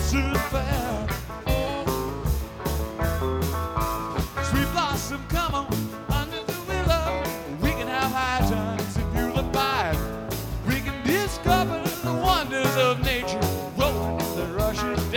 soon fair. Sweet blossom, come on under the willow. We can have high times if you look by. We can discover the wonders of nature rolling in the rushing day.